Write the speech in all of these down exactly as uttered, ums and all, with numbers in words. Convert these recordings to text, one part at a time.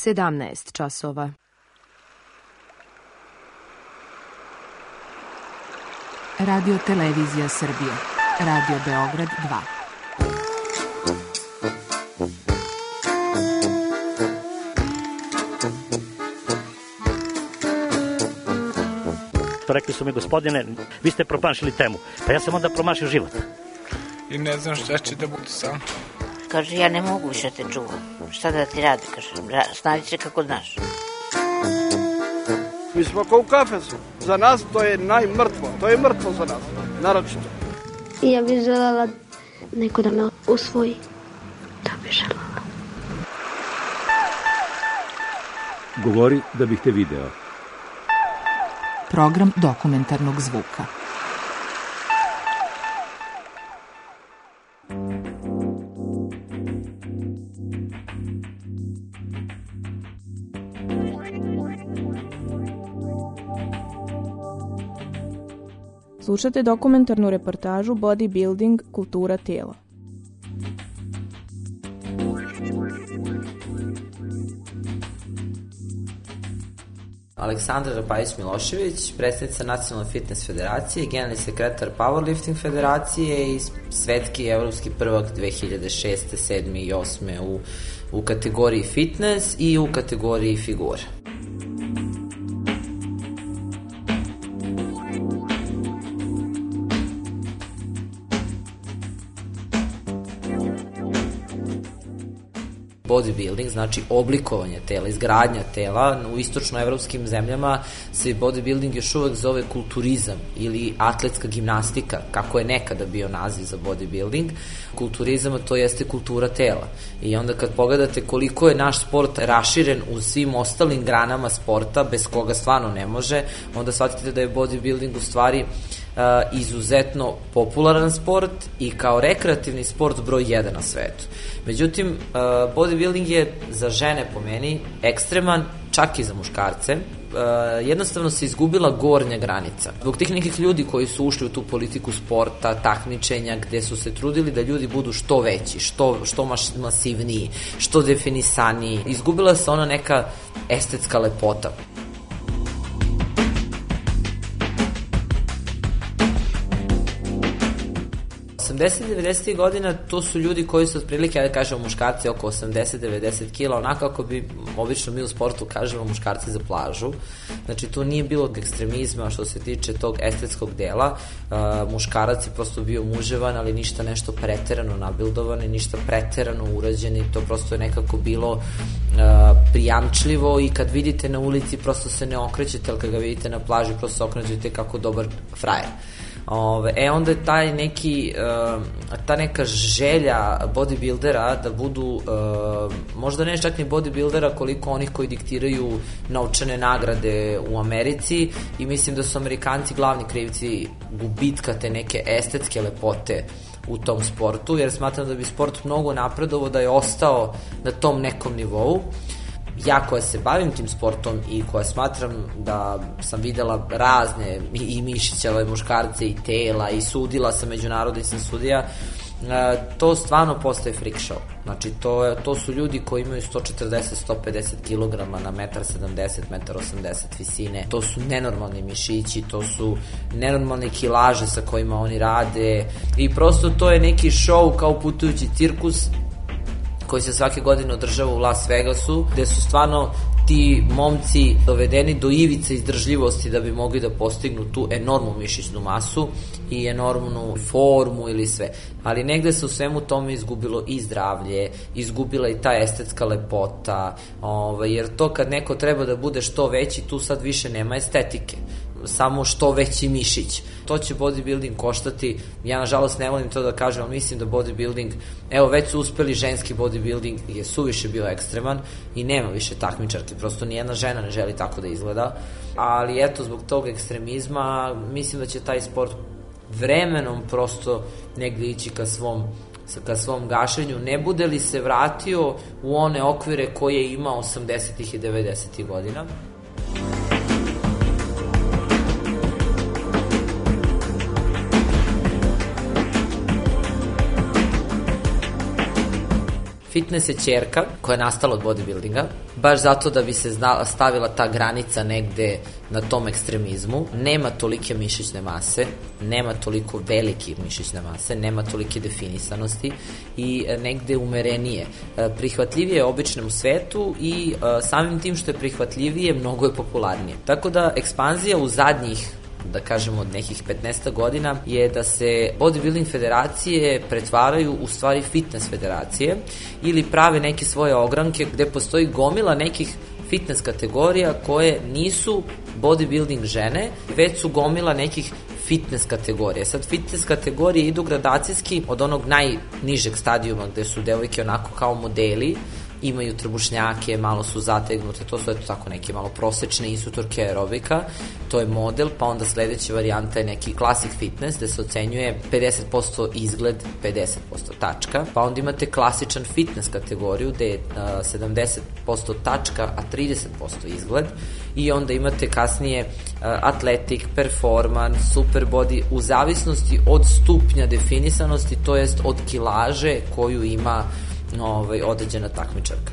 sedamnaest časova. Radio Televizija Srbije. Radio Beograd dva. Rekli su mi, gospodine, vi ste promašili temu. Pa ja sam onda promašio život. I ne znam šta će da bude sam. Kaže, ja ne mogu više te čuvam. Šta da ti radi, kaže, snađi se kako znaš. Mi smo kao u kafesu. Za nas to je najmrtvo. To je mrtvo za nas, naročito. I ja bih želela neko da me usvoji. To bih želela. Govori da bih te video. Program dokumentarnog zvuka. Slušate dokumentarnu reportažu Bodybuilding – kultura tela. Aleksandra Rapajić-Milošević, predsjednica Nacionalne fitness federacije, generalni sekretar Powerlifting federacije i svetski i evropski prvak dve hiljade šeste, sedme i osme u, u kategoriji fitness i u kategoriji figura. Bodybuilding, znači oblikovanje tela, izgradnja tela. U istočnoevropskim zemljama se bodybuilding još uvek zove kulturizam ili atletska gimnastika, kako je nekada bio naziv za bodybuilding. Kulturizam, to jeste kultura tela. I onda kad pogledate koliko je naš sport raširen u svim ostalim granama sporta, bez koga stvarno ne može, onda shvatite da je bodybuilding u stvari Uh, izuzetno popularan sport i kao rekreativni sport broj jedan na svetu. Međutim, uh, bodybuilding je za žene po meni ekstreman, čak i za muškarce. Uh, jednostavno se izgubila gornja granica. Zbog tih nekih ljudi koji su ušli u tu politiku sporta, takmičenja, gde su se trudili da ljudi budu što veći, što, što masivniji, što definisaniji. Izgubila se ona neka estetska lepota. osamdeset devedeset godina to su ljudi koji su otprilike, da kažemo muškarci oko osamdeset do devedeset kila, onako kako bi obično mi u sportu kažemo muškarci za plažu. Znači tu nije bilo ekstremizma što se tiče tog estetskog dela. Uh, muškarac je prosto bio muževan, ali ništa nešto preterano nabildovan i ništa preterano urađen i to prosto je nekako bilo uh, prijamčljivo i kad vidite na ulici prosto se ne okrećete, ali kad ga vidite na plaži prosto se okrećete kako dobar frajer. Ove, e onda je taj neki, uh, ta neka želja bodybuildera da budu, uh, možda ne čak ni bodybuildera koliko onih koji diktiraju novčane nagrade u Americi i mislim da su Amerikanci glavni krivci gubitka te neke estetske lepote u tom sportu, jer smatram da bi sport mnogo napredovao da je ostao na tom nekom nivou. Ja koja se bavim tim sportom i koja smatram da sam videla razne i mišićeve muškarce i tela i sudila sam međunarodni sam sudija, to stvarno postaje freak show. Znači to, to su ljudi koji imaju sto četrdeset do sto pedeset kilograma na jedan sedamdeset do jedan osamdeset visine. To su nenormalni mišići, to su nenormalne kilaže sa kojima oni rade i prosto to je neki show kao putujući cirkus koji se svake godine održava u Las Vegasu, gde su stvarno ti momci dovedeni do ivice izdržljivosti da bi mogli da postignu tu enormnu mišićnu masu i enormnu formu ili sve. Ali negde se u svemu tome izgubilo i zdravlje, izgubila i ta estetska lepota, ovaj, jer to kad neko treba da bude što veći, tu sad više nema estetike, samo što veći mišić. To će bodybuilding koštati, ja nažalost ne volim to da kažem, ali mislim da bodybuilding, evo već su uspeli, ženski bodybuilding je suviše bio ekstreman i nema više takmičarki, prosto nijedna žena ne želi tako da izgleda, ali eto zbog tog ekstremizma mislim da će taj sport vremenom prosto negde ići ka svom ka svom gašenju, ne bude li se vratio u one okvire koje je imao osamdesetih i devedesetih godina. Fitness je ćerka koja je nastala od bodybuildinga, baš zato da bi se zna, stavila ta granica negde na tom ekstremizmu. Nema tolike mišićne mase, nema toliko velike mišićne mase, nema tolike definisanosti i negde umerenije. Prihvatljivije je običnom svetu i samim tim što je prihvatljivije, mnogo je popularnije. Tako da ekspanzija u zadnjih, da kažemo od nekih petnaest godina, je da se bodybuilding federacije pretvaraju u stvari fitness federacije ili prave neke svoje ogranke gde postoji gomila nekih fitness kategorija koje nisu bodybuilding žene, već su gomila nekih fitness kategorije. Sad, fitness kategorije idu gradacijski od onog najnižeg stadijuma gde su devojke onako kao modeli, imaju trbušnjake, malo su zategnute, to su eto tako neke malo prosečne instruktorke aerobika, to je model, pa onda sledeća varijanta je neki classic fitness, gde se ocenjuje pedeset posto izgled, pedeset posto tačka, pa onda imate klasičan fitness kategoriju, gde je uh, sedamdeset posto tačka, a trideset posto izgled, i onda imate kasnije uh, athletic, performance, super body, u zavisnosti od stupnja definisanosti, to jest od kilaže koju ima Ovaj, određena takmičarka.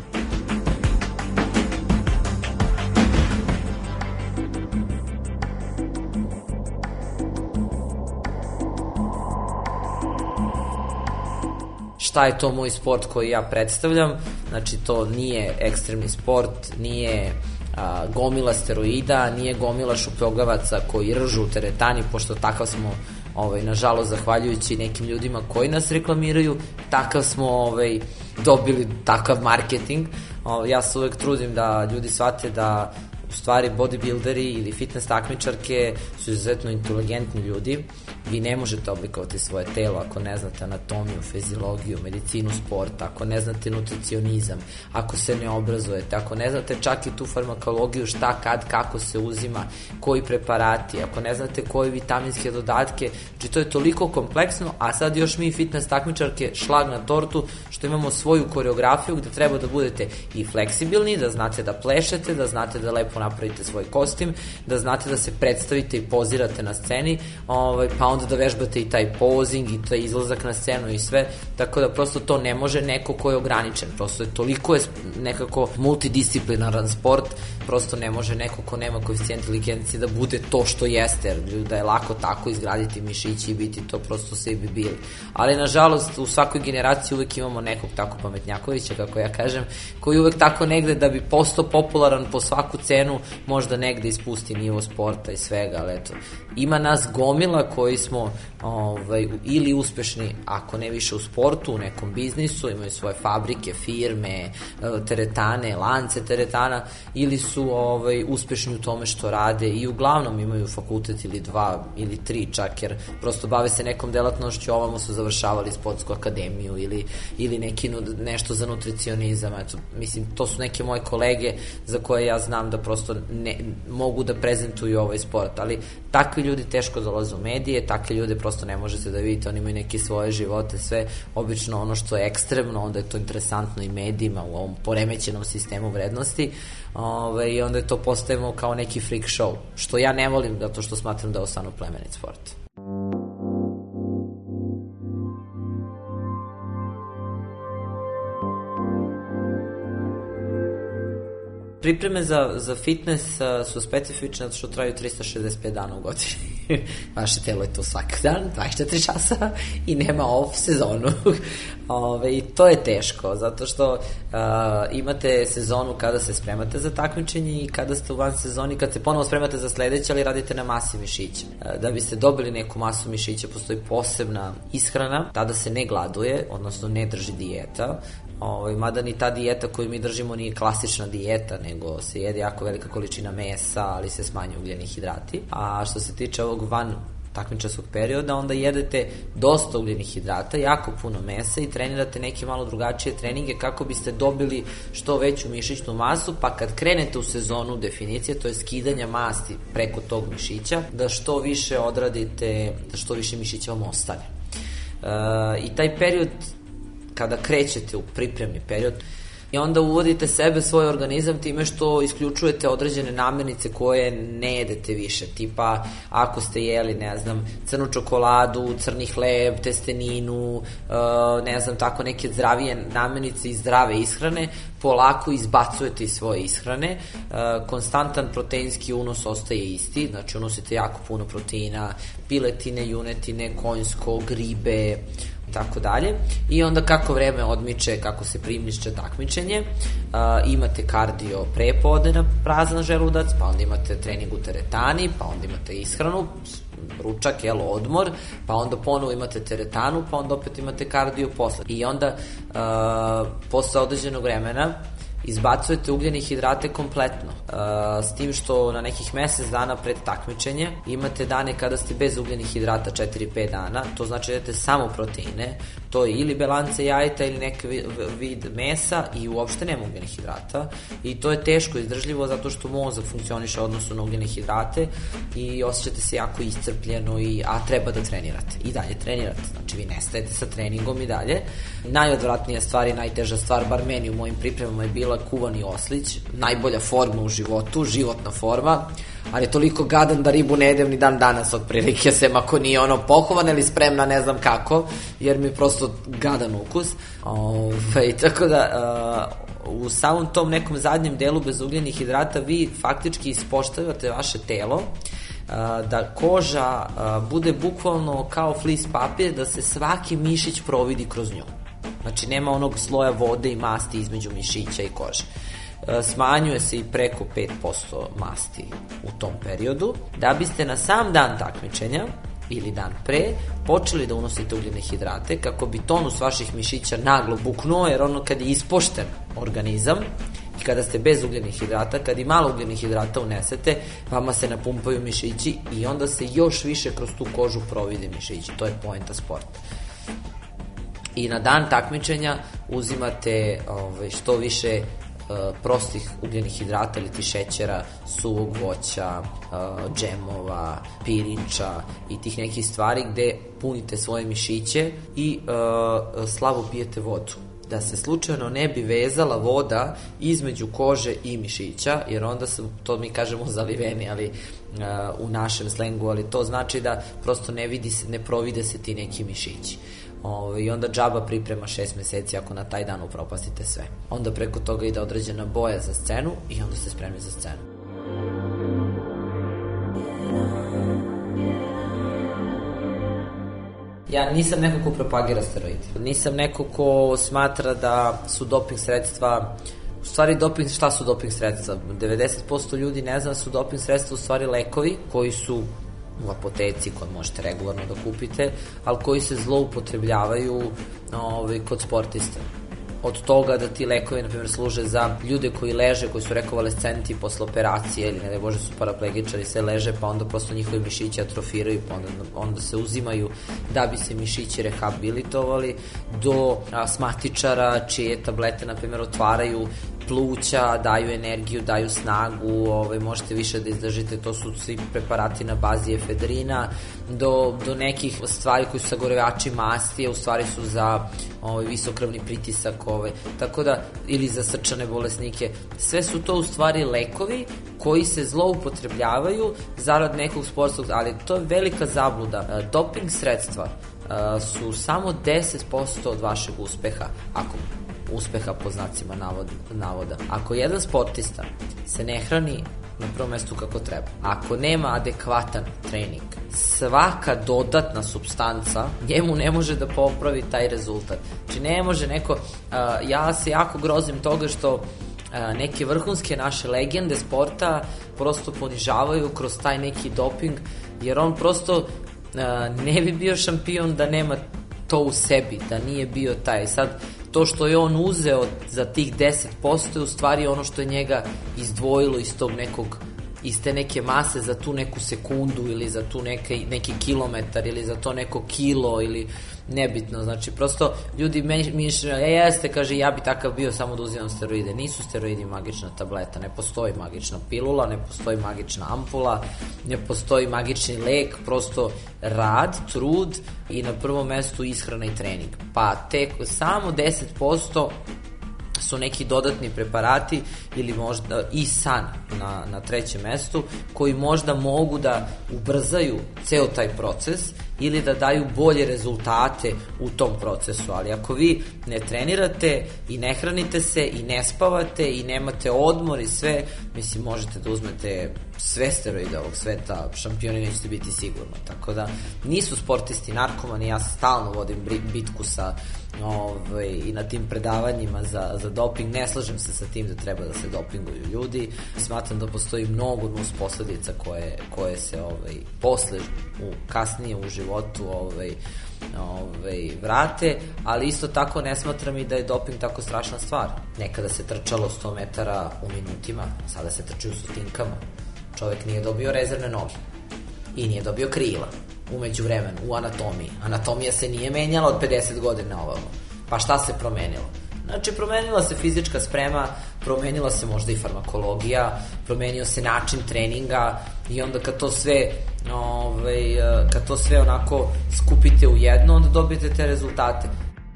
Šta je to moj sport koji ja predstavljam? Znači, to nije ekstremni sport, nije a, gomila steroida, nije gomila šupljogavaca koji ržu u teretani, pošto takav smo Ovaj, nažalost, zahvaljujući nekim ljudima koji nas reklamiraju, takav smo ovaj, dobili takav marketing. Ovaj, ja se uvek trudim da ljudi shvate da u stvari bodybuilderi ili fitness takmičarke su izuzetno inteligentni ljudi. Vi ne možete oblikovati svoje telo ako ne znate anatomiju, fiziologiju, medicinu sporta, ako ne znate nutricionizam, ako se ne obrazujete, ako ne znate čak i tu farmakologiju, šta, kad, kako se uzima, koji preparati, ako ne znate koje vitaminske dodatke, znači to je toliko kompleksno, a sad još mi fitness takmičarke šlag na tortu što imamo svoju koreografiju gde treba da budete i fleksibilni, da znate da plešete, da znate da lepo napravite svoj kostim, da znate da se predstavite i pozirate na sceni, ovaj, pa onda da vežbate i taj posing i taj izlazak na scenu i sve, tako da prosto to ne može neko ko je ograničen, prosto je toliko je nekako multidisciplinaran sport, prosto ne može neko ko nema koeficijent inteligencije da bude to što jeste, jer da je lako tako izgraditi mišići i biti to prosto svi bi bili. Ali nažalost u svakoj generaciji uvek imamo nekog tako pametnjakovića, kako ja kažem, koji uvek tako negde da bi postao popularan po svaku cenu, možda negde ispusti nivo sporta i svega, ali eto, ima nas gomila koji smo ovaj, ili uspešni, ako ne više u sportu, u nekom biznisu, imaju svoje fabrike, firme, teretane, lance teretana, ili su ovaj, uspešni u tome što rade i uglavnom imaju fakultet ili dva ili tri čak, jer prosto bave se nekom delatnošću, ovamo su završavali sportsku akademiju ili, ili neki, nešto za nutricionizam. Eto, mislim, to su neke moje kolege za koje ja znam da prosto ne, mogu da prezentuju ovaj sport, ali takvi ljudi teško dolaze u medije, takve ljude prosto ne možete da vidite, oni imaju neke svoje živote, sve, obično ono što je ekstremno, onda je to interesantno i medijima u ovom poremećenom sistemu vrednosti, ove, i onda je to postajemo kao neki freak show, što ja ne volim, zato što smatram da je ostano plemenit sport. Pripreme za, za fitness uh, su specifične što traju trista šezdeset pet dana u godini. Vaše telo je to svaki dan, dvadeset četiri časa i nema off sezonu. Ove, I to je teško, zato što uh, imate sezonu kada se spremate za takmičenje i kada ste u van sezoni, kad se ponovo spremate za sledeće, ali radite na masi mišića. Uh, da biste dobili neku masu mišića, postoji posebna ishrana, tada se ne gladuje, odnosno ne drži dijeta. Ovaj, mada ni ta dijeta koju mi držimo nije klasična dijeta, nego se jede jako velika količina mesa, ali se smanjuju ugljeni hidrati. A što se tiče ovog van takmičarskog perioda, onda jedete dosta ugljenih hidrata, jako puno mesa i trenirate neke malo drugačije treninge kako biste dobili što veću mišićnu masu, pa kad krenete u sezonu definicije, to je skidanja masti preko tog mišića, da što više odradite, da što više mišića vam ostane. E, I taj period kada krećete u pripremni period, I onda uvodite sebe, svoj organizam time što isključujete određene namirnice koje ne jedete više. Tipa, ako ste jeli, ne znam, crnu čokoladu, crni hleb, testeninu, ne znam, tako neke zdravije namirnice i zdrave ishrane, polako izbacujete iz svoje ishrane. Konstantan proteinski unos ostaje isti, znači unosite jako puno proteina, piletine, junetine, konjsko, gribe, tako dalje. I onda kako vreme odmiče, kako se primišće takmičenje, uh, imate kardio prepodne na prazan želudac, pa onda imate trening u teretani, pa onda imate ishranu, ručak, jel, odmor, pa onda ponovo imate teretanu, pa onda opet imate kardio posle. I onda uh, posle određenog vremena izbacujete ugljene hidrate kompletno, uh, s tim što na nekih mesec dana pred takmičenje imate dane kada ste bez ugljenih hidrata četiri do pet dana, to znači da jedete samo proteine, to je ili belance jajeta ili neki vid mesa i uopšte nema ugljenih hidrata i to je teško izdržljivo zato što mozak funkcioniše odnosu na ugljene hidrate i osjećate se jako iscrpljeno, i, a treba da trenirate i dalje trenirate, znači vi nestajete sa treningom i dalje. Najodvratnija stvar i najteža stvar, bar meni u mojim pripremama, je bila kuvani oslić, najbolja forma u životu, životna forma, ali je toliko gadan da ribu ne jedem ni dan danas otprilike, sem ako nije ono pokovan ili spremna ne znam kako, jer mi je prosto gadan ukus. Ove, tako da uh, u samom tom nekom zadnjem delu bez ugljenih hidrata vi faktički ispoštavate vaše telo, da koža bude bukvalno kao flis papir, da se svaki mišić providi kroz nju. Znači nema onog sloja vode i masti između mišića i kože. Smanjuje se i preko pet posto masti u tom periodu, da biste na sam dan takmičenja ili dan pre počeli da unosite ugljene hidrate kako bi tonus vaših mišića naglo buknuo, jer ono kad je ispošten organizam i kada ste bez ugljenih hidrata, kad i malo ugljenih hidrata unesete, vama se napumpaju mišići i onda se još više kroz tu kožu provide mišići. To je poenta sporta. I na dan takmičenja uzimate ovaj, što više uh, prostih ugljenih hidrata ili ti šećera, suvog voća, uh, džemova, pirinča i tih nekih stvari gde punite svoje mišiće i uh, slabo pijete vodu, da se slučajno ne bi vezala voda između kože i mišića, jer onda se, to mi kažemo zaliveni, ali uh, u našem slengu, ali to znači da prosto ne vidi se, ne provide se ti neki mišići. O, i onda džaba priprema šest meseci ako na taj dan upropastite sve. Onda preko toga ide određena boja za scenu i onda ste spremni za scenu. Ja nisam neko ko propagira steroide. Nisam neko ko smatra da su doping sredstva, u stvari doping, šta su doping sredstva? devedeset posto ljudi ne zna da su doping sredstva u stvari lekovi koji su u apoteci koje možete regularno da kupite, ali koji se zloupotrebljavaju ovaj, kod sportista. Od toga da ti lekovi, na primjer, služe za ljude koji leže, koji su rekonvalescenti posle operacije ili ne daj Bože su paraplegičari, se leže pa onda prosto njihovi mišići atrofiraju pa onda, onda se uzimaju da bi se mišići rehabilitovali, do astmatičara čije tablete, na primjer, otvaraju pluća, daju energiju, daju snagu, ovaj, možete više da izdržite, to su svi preparati na bazi efedrina, do, do nekih stvari koji su sagorevači masti, a u stvari su za ovaj, visokrvni pritisak, ovaj, tako da, ili za srčane bolesnike. Sve su to u stvari lekovi koji se zloupotrebljavaju zarad nekog sportskog, ali to je velika zabluda. Doping sredstva uh, su samo deset posto od vašeg uspeha, ako uspeha po znacima navoda, navoda. Ako jedan sportista se ne hrani na prvom mestu kako treba, ako nema adekvatan trening, svaka dodatna supstanca njemu ne može da popravi taj rezultat. Znači ne može neko, uh, ja se jako grozim toga što uh, neke vrhunske naše legende sporta prosto ponižavaju kroz taj neki doping, jer on prosto uh, ne bi bio šampion da nema to u sebi, da nije bio taj. Sad, to što je on uzeo za tih deset posto je u stvari ono što je njega izdvojilo iz tog nekog, iz te neke mase za tu neku sekundu ili za tu neke, neki kilometar ili za to neko kilo ili nebitno, znači prosto ljudi mišljaju, e jeste, kaže, ja bi takav bio samo da uzimam steroide. Nisu steroidi magična tableta, ne postoji magična pilula, ne postoji magična ampula, ne postoji magični lek, prosto rad, trud i na prvom mestu ishrana i trening. Pa tek samo deset posto su neki dodatni preparati ili možda i san na, na trećem mestu koji možda mogu da ubrzaju ceo taj proces ili da daju bolje rezultate u tom procesu, ali ako vi ne trenirate i ne hranite se i ne spavate i nemate odmor i sve, mislim možete da uzmete sve steroide ovog sveta, šampioni nećete biti sigurno, tako da nisu sportisti narkomani, ja stalno vodim bitku sa Ove, i na tim predavanjima za, za doping, ne slažem se sa tim da treba da se dopinguju ljudi, smatram da postoji mnogo nus posledica koje, koje se ovaj, posle u, kasnije u životu ovaj, ovaj, vrate, ali isto tako ne smatram i da je doping tako strašna stvar. Nekada se trčalo sto metara u minutima, sada se trči u stotinkama. Čovek nije dobio rezervne noge i nije dobio krila umeđu vremenu, u anatomiji. Anatomija se nije menjala od pedeset godina ovamo. Pa šta se promenilo? Znači, promenila se fizička sprema, promenila se možda i farmakologija, promenio se način treninga i onda kad to sve ovaj, kad to sve onako skupite u jedno, onda dobijete te rezultate.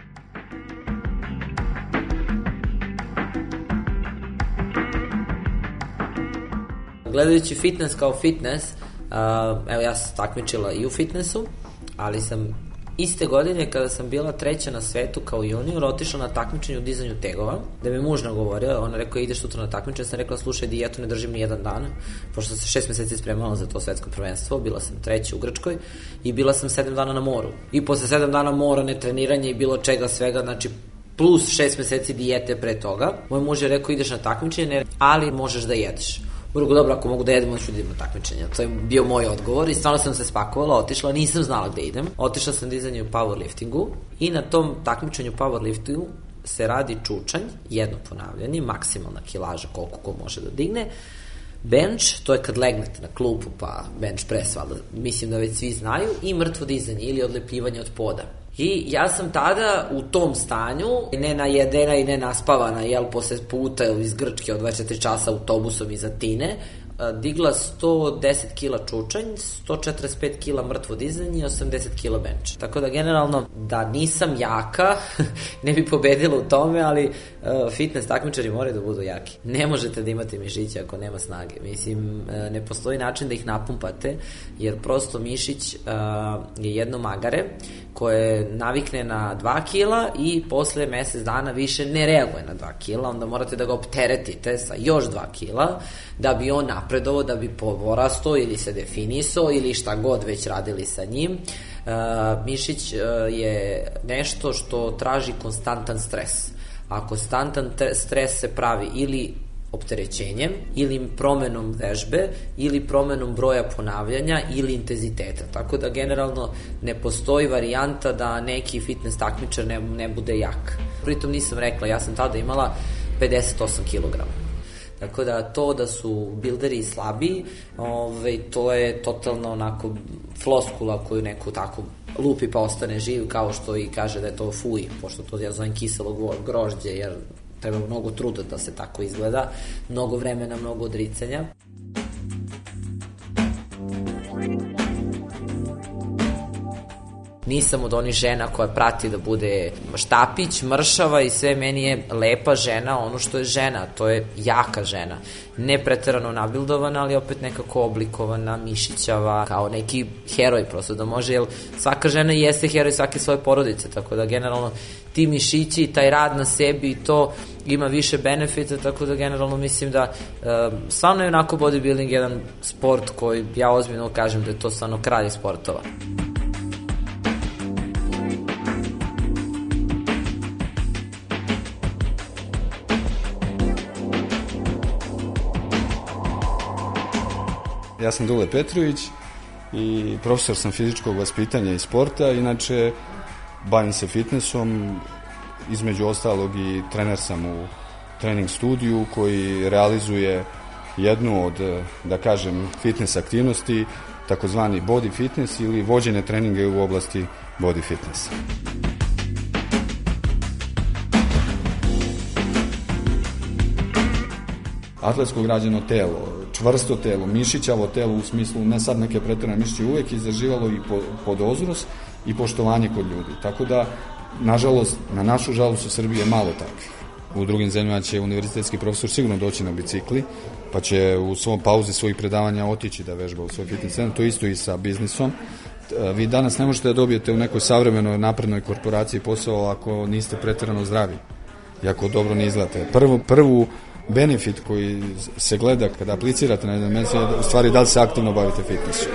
Gledajući fitness kao fitness, Uh, evo ja sam takmičila i u fitnessu, ali sam iste godine kada sam bila treća na svetu kao junior otišla na takmičenje u dizanju tegova, da mi muž nagovorio, ona rekao ideš sutra na takmičenje, sam rekla slušaj dijetu ne držim ni jedan dan, pošto sam se šest meseci spremala za to svetsko prvenstvo, bila sam treća u Grčkoj i bila sam sedam dana na moru i posle sedam dana mora, netreniranja i bilo čega svega, znači plus šest meseci dijete pre toga, moj muž je rekao ideš na takmičenje, ali možeš da jedeš. Drugo, dobro, ako mogu da jedem, onda ću da idem na takmičenje. To je bio moj odgovor i stvarno sam se spakovala, otišla, nisam znala gde idem. Otišla sam dizanje u powerliftingu i na tom takmičenju powerliftingu se radi čučanj, jedno ponavljanje, maksimalna kilaža koliko ko može da digne. Bench, to je kad legnete na klupu pa bench press, valjda, mislim da već svi znaju, i mrtvo dizanje ili odlepljivanje od poda. I ja sam tada u tom stanju, ne najedena i ne naspavana, jel, posle puta iz Grčke od dvadeset četiri časa autobusom iz Atine, digla sto deset kila čučanj, sto četrdeset pet kila mrtvo dizanje i osamdeset kila bench. Tako da generalno da nisam jaka, ne bi pobedila u tome, ali uh, fitness takmičari moraju da budu jaki. Ne možete da imate mišiće ako nema snage. Mislim, uh, ne postoji način da ih napumpate, jer prosto mišić uh, je jedno magare koje navikne na dva kila i posle mesec dana više ne reaguje na dva kila, onda morate da ga opteretite sa još dva kila da bi on napredovao, da bi porasto ili se definisao ili šta god već radili sa njim. Uh, mišić uh, je nešto što traži konstantan stres. A konstantan stres se pravi ili opterećenjem, ili promenom vežbe, ili promenom broja ponavljanja, ili intenziteta. Tako da generalno ne postoji varijanta da neki fitness takmičar ne, ne bude jak. Pritom nisam rekla, ja sam tada imala pedeset osam kilograma. Tako da to da su bilderi slabiji, ovaj, to je totalno onako floskula koju neko tako lupi pa ostane živ, kao što i kaže da je to fuj, pošto to ja zovem kiselo grožđe, jer treba mnogo truda da se tako izgleda, mnogo vremena, mnogo odricanja. Nisam od onih žena koja prati da bude štapić, mršava i sve, meni je lepa žena, ono što je žena, to je jaka žena. Ne preterano nabildovana, ali opet nekako oblikovana, mišićava, kao neki heroj prosto da može, jer svaka žena jeste heroj svake svoje porodice, tako da generalno ti mišići i taj rad na sebi i to ima više benefita, tako da generalno mislim da uh, stvarno je onako bodybuilding jedan sport koji ja ozbiljno kažem da je to stvarno kralj sportova. Ja sam Dule Petrović i profesor sam fizičkog vaspitanja i sporta, inače bavim se fitnessom, između ostalog i trener sam u trening studiju koji realizuje jednu od, da kažem, fitness aktivnosti, takozvani body fitness ili vođene treninge u oblasti body fitnessa. Atletsko građeno telo, čvrsto telo, mišićavo telo u smislu ne sad neke preterane mišiće, uvek izaživalo i podozrost i poštovanje kod ljudi. Tako da, nažalost, na našu žalost u Srbiji je malo takvih. U drugim zemljama će univerzitetski profesor sigurno doći na bicikli, pa će u svom pauzi svojih predavanja otići da vežba u svoj fitness centar. To isto i sa biznisom. Vi danas ne možete da dobijete u nekoj savremenoj naprednoj korporaciji posao ako niste pretjerano zdravi i ako dobro ne izgledate. Prvu, prvu benefit koji se gleda kada aplicirate na jedan mjesto je u stvari da li se aktivno bavite fitnessom.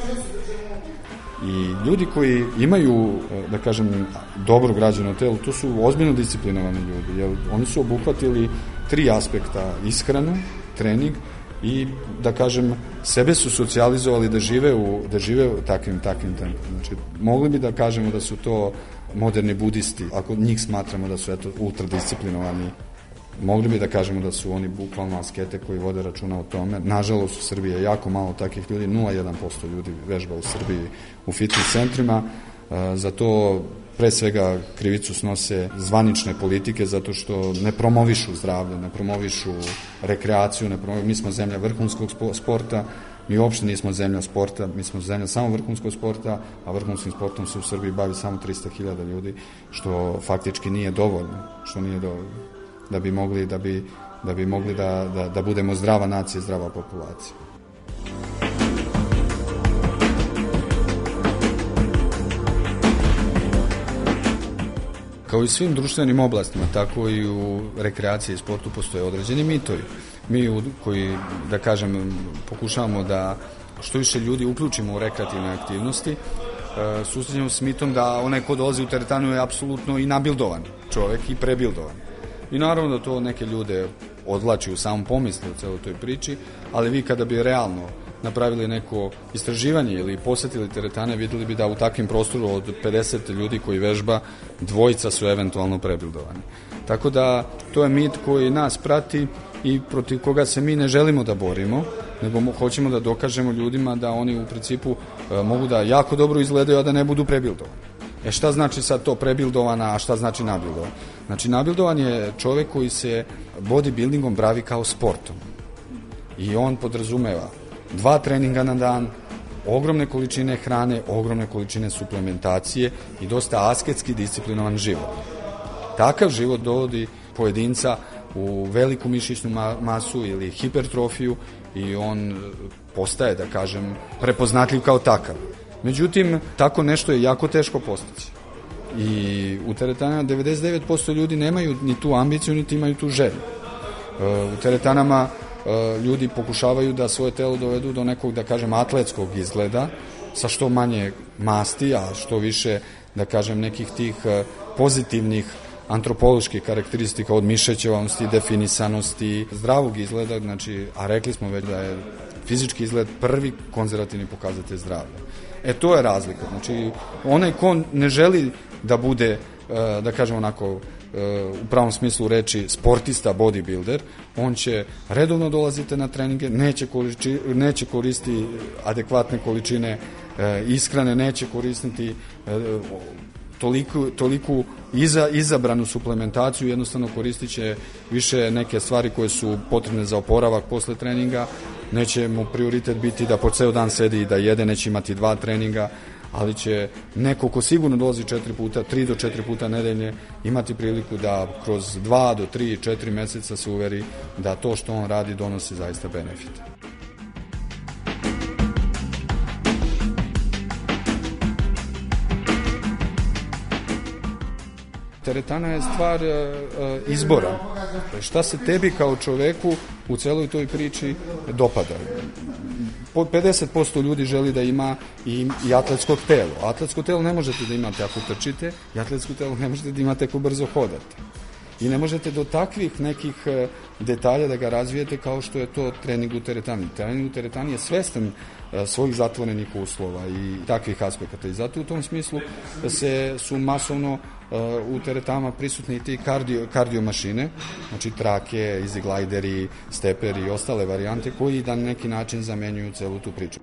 I ljudi koji imaju, da kažem, dobro građeno telo, to su ozbiljno disciplinovani ljudi, jer oni su obuhvatili tri aspekta: ishranu, trening i, da kažem, sebe su socijalizovali da žive u, da žive u takvim, takvim tempom. Znači, mogli bi da kažemo da su to moderni budisti, ako njih smatramo da su eto, ultradisciplinovani. Mogli bi da kažemo da su oni bukvalno askete koji vode računa o tome. Nažalost, u Srbiji je jako malo takvih ljudi, nula zarez jedan posto ljudi vežba u Srbiji u fitness centrima. Za to pre svega krivicu snose zvanične politike, zato što ne promovišu zdravlje, ne promovišu rekreaciju, ne promovišu. Mi smo zemlja vrhunskog sporta, mi uopšte nismo zemlja sporta, mi smo zemlja samo vrhunskog sporta, a vrhunskim sportom se u Srbiji bavi samo trista hiljada ljudi, što faktički nije dovoljno, što nije dovoljno da bi mogli da bi da bi mogli da da da budemo zdrava nacija, zdrava populacija. Kao i svim društvenim oblastima, tako i u rekreaciji i sportu postoje određeni mitovi. Mi koji, da kažem, pokušavamo da što više ljudi uključimo u rekreativne aktivnosti, susrećemo s mitom da onaj ko dolazi u teretanu je apsolutno i nabildovan čovjek i prebildovan. I naravno da to neke ljude odvlači u samom pomislu u celoj toj priči, ali vi kada bi realno napravili neko istraživanje ili posetili teretane, vidjeli bi da u takvim prostoru od pedeset ljudi koji vežba, dvojica su eventualno prebildovani. Tako da to je mit koji nas prati i protiv koga se mi ne želimo da borimo, nego hoćemo da dokažemo ljudima da oni u principu e, mogu da jako dobro izgledaju, a da ne budu prebildovani. E šta znači sad to prebildovana, a šta znači nabildovan? Znači nabildovan je čovjek koji se bodybuildingom bavi kao sportom. I on podrazumeva dva treninga na dan, ogromne količine hrane, ogromne količine suplementacije i dosta asketski disciplinovan život. Takav život dovodi pojedinca u veliku mišićnu masu ili hipertrofiju i on postaje, da kažem, prepoznatljiv kao takav. Međutim, tako nešto je jako teško postići. I u teretanama devedeset devet posto ljudi nemaju ni tu ambiciju, niti imaju tu želju. U teretanama ljudi pokušavaju da svoje telo dovedu do nekog, da kažem, atletskog izgleda, sa što manje masti, a što više, da kažem, nekih tih pozitivnih antropoloških karakteristika od mišećevanosti, definisanosti, zdravog izgleda, znači, a rekli smo već da je fizički izgled prvi konzervativni pokazatelj zdravlja. E, to je razlika. Znači, onaj ko ne želi da bude, da kažem onako, u pravom smislu reči, sportista, bodybuilder, on će redovno dolaziti na treninge, neće, količi, neće koristiti adekvatne količine ishrane, neće koristiti toliku, toliku iza, izabranu suplementaciju, jednostavno koristit će više neke stvari koje su potrebne za oporavak posle treninga, neće mu prioritet biti da po ceo dan sedi i da jede, neće imati dva treninga, ali će neko ko sigurno dolazi četiri puta, tri do četiri puta nedelje, imati priliku da kroz dva do tri, četiri meseca se uveri da to što on radi donosi zaista benefite. Teretana je stvar e, e, izbora. Šta se tebi kao čoveku u celoj toj priči dopada? pedeset posto ljudi želi da ima i, i atletsko telo. Atletsko telo ne možete da imate ako trčite, i atletsko telo ne možete da imate ako brzo hodate. I ne možete do takvih nekih e, detalja da ga razvijete kao što je to trening u teretani. Trening u teretani je svestan e, svojih zatvorenih uslova i takvih aspekata. I zato u tom smislu se su masovno e, u teretama prisutni ti kardio, kardio mašine, znači trake, easy glideri, steperi i ostale varijante koji da na neki način zamenjuju celu tu priču.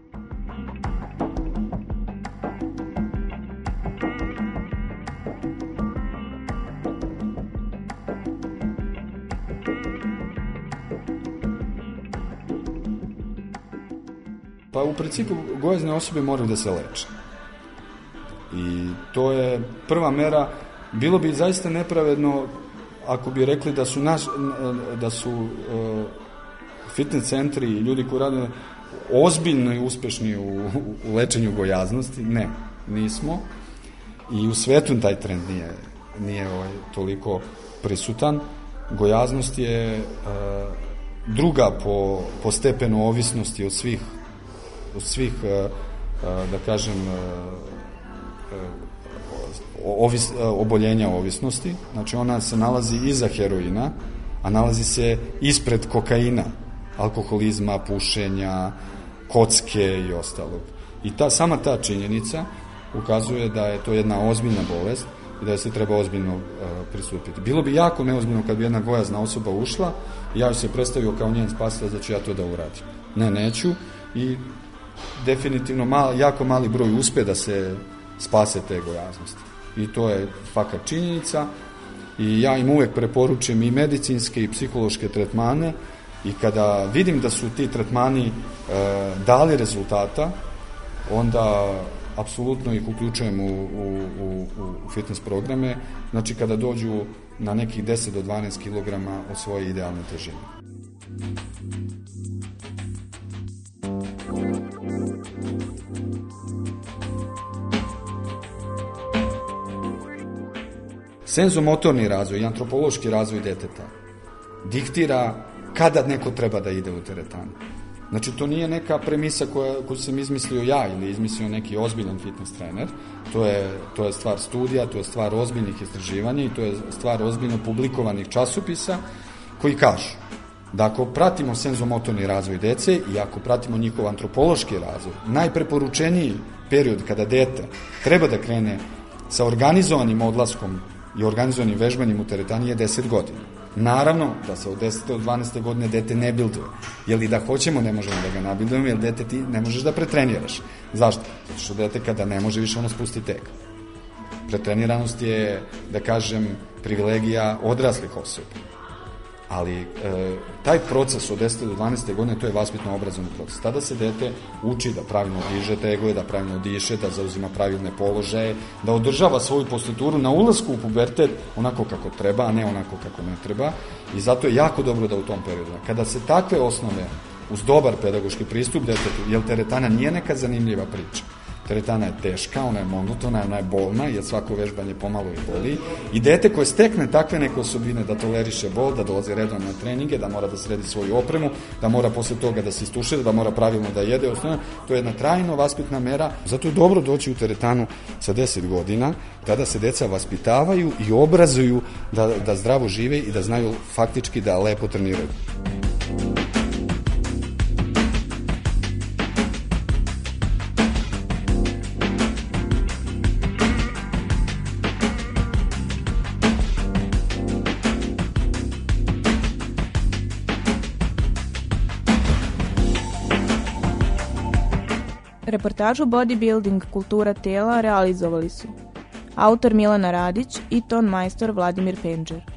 Pa u principu gojazne osobe moraju da se leče. I to je prva mera. Bilo bi zaista nepravedno ako bi rekli da su, naš, da su uh, fitness centri i ljudi koji rade ozbiljno i uspešni u, u lečenju gojaznosti, ne, nismo. I u svetu taj trend nije, nije ovaj, toliko prisutan. Gojaznost je uh, druga po, po stepenu ovisnosti od svih, od svih uh, uh, da kažem, uh, ovis, oboljenja ovisnosti. Znači ona se nalazi iza heroina, a nalazi se ispred kokaina, alkoholizma, pušenja, kocke i ostalog. I ta, sama ta činjenica ukazuje da je to jedna ozbiljna bolest i da je se treba ozbiljno uh, pristupiti. Bilo bi jako neozbiljno kad bi jedna gojazna osoba ušla i ja se predstavio kao njen spasilac da ću ja to da uradim. Ne, neću i definitivno mal, jako mali broj uspe da se spase te gojaznosti. I to je fakat činjenica i ja im uvek preporučujem i medicinske i psihološke tretmane i kada vidim da su ti tretmani e, dali rezultata, onda apsolutno ih uključujem u, u, u, u fitness programe, znači kada dođu na nekih deset do dvanaest kilograma od svoje idealne težine. Senzomotorni razvoj i antropološki razvoj deteta diktira kada neko treba da ide u teretanu. Znači, to nije neka premisa koja, koju sam izmislio ja ili izmislio neki ozbiljan fitness trener. To je, to je stvar studija, to je stvar ozbiljnih istraživanja i to je stvar ozbiljno publikovanih časopisa koji kažu da ako pratimo senzomotorni razvoj dece i ako pratimo njihov antropološki razvoj, najpreporučeniji period kada dete treba da krene sa organizovanim odlaskom i organizovanim vežbanjem u teretani je deset godina. Naravno da se od desete do dvanaeste godine dete ne bilduje. Jer i da hoćemo ne možemo da ga nabildujemo, jer dete ti ne možeš da pretreniraš. Zašto? Zato što dete kada ne može više ono spusti tek. Pretreniranost je, da kažem, privilegija odraslih osoba. Ali e, taj proces od desete do dvanaeste godine, to je vaspitno-obrazovni proces. Tada se dete uči da pravilno diže tegove, da pravilno diše, da zauzima pravilne položaje, da održava svoju postituru na ulasku u pubertet onako kako treba, a ne onako kako ne treba. I zato je jako dobro da u tom periodu, kada se takve osnove uz dobar pedagoški pristup detetu, jer teretana nije neka zanimljiva priča. Teretana je teška, ona je monotona, ona je bolna, jer svako vežbanje pomalo i boli. I dete koje stekne takve neke osobine da toleriše bol, da dolazi redovno na treninge, da mora da sredi svoju opremu, da mora posle toga da se istušira, da mora pravilno da jede, osnovno, to je jedna trajno vaspitna mera. Zato je dobro doći u teretanu sa deset godina, tada se deca vaspitavaju i obrazuju da, da zdravo žive i da znaju faktički da lepo treniraju. Reportažu Bodybuilding kultura tela realizovali su autor Milana Radić i ton majstor Vladimir Penđer.